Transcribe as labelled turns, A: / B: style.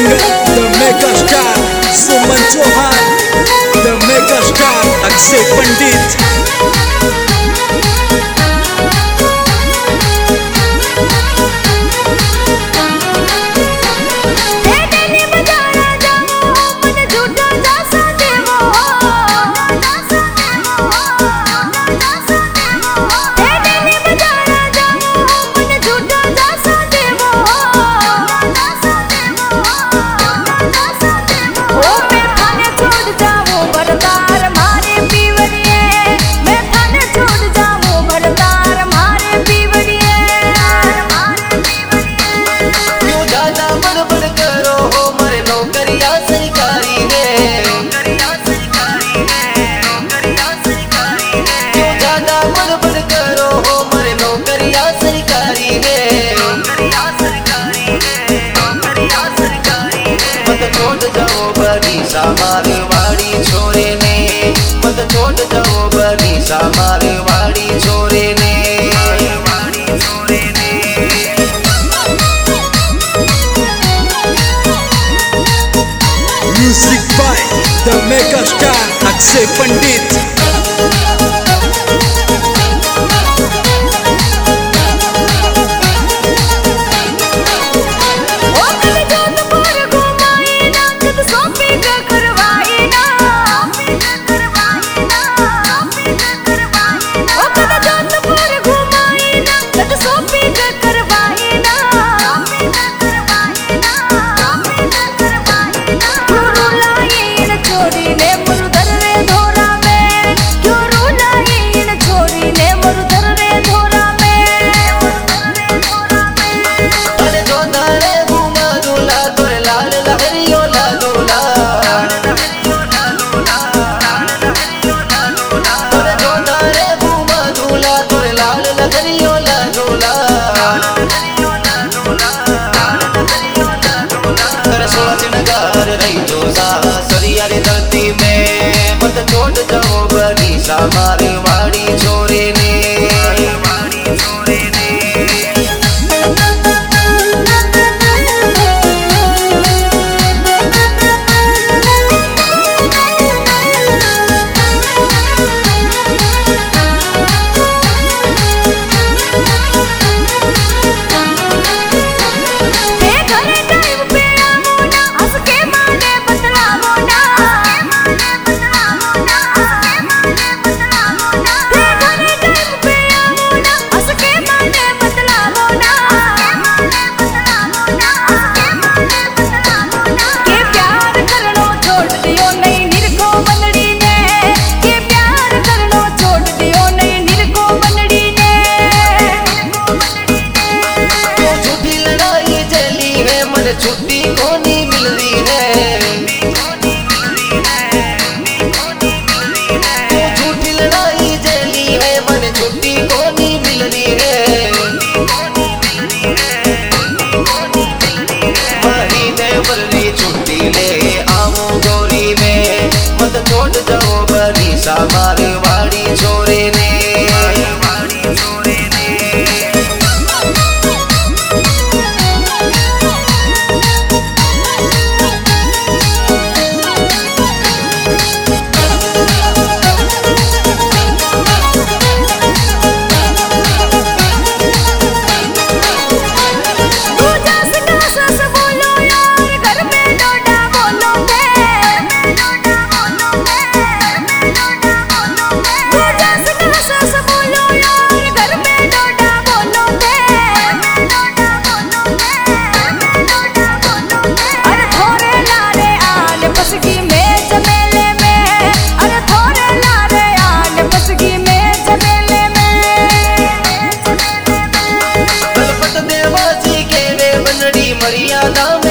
A: singer, the mega star Suman Chauhan, the mega star Akshay Pandit.
B: Marwari छोरे ने मत छोड़ जाओ बड़ी सा मारवाड़ी छोरे ने
A: Music by the mega star Akshay Pandit. धरती में मत छोड़ जाओ बड़ी सा मारवाड़ी छोरे ने छुट्टी को नहीं मिल रही है, झूठी लड़ाई जली है मन छुट्टी को नहीं मिल रही है। महीने भरी छुट्टी ले आओ गोरी में मत छोड़ जाओ बड़ी सा मारवाड़ी छोरे ने मर्यादा